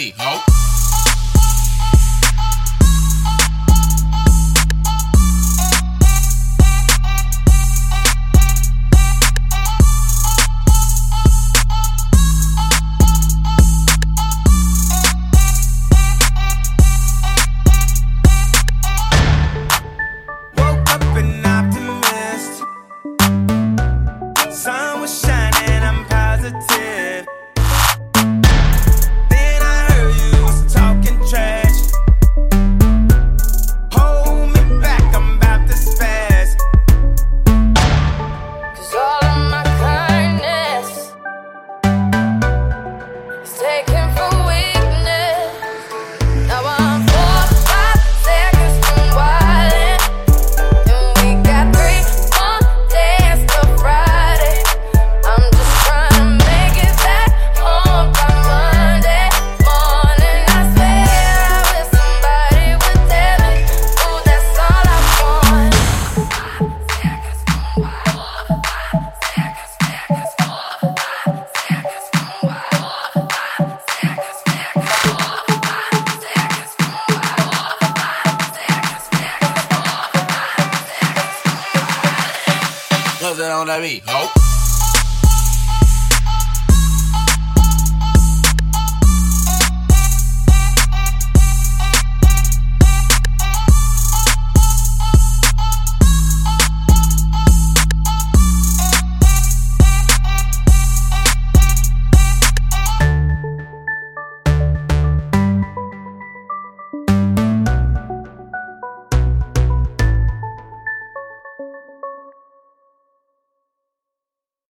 beat, ho. Sun was shining, I'm positive. Then I heard you was talking trash. Hold me back, I'm about to spaz. Cause all of my kindness is taken for weakness. Now I'm 4-5 seconds from wildin', and we got 3 more days till Friday. I'm just trying to make it back home by Monday morning. I swear I wish somebody would tell me, ooh, that's all I want. 5 seconds from wild. 5 seconds from wild. 5 seconds from wild. 5 seconds from wild. What's that on that beat, ho?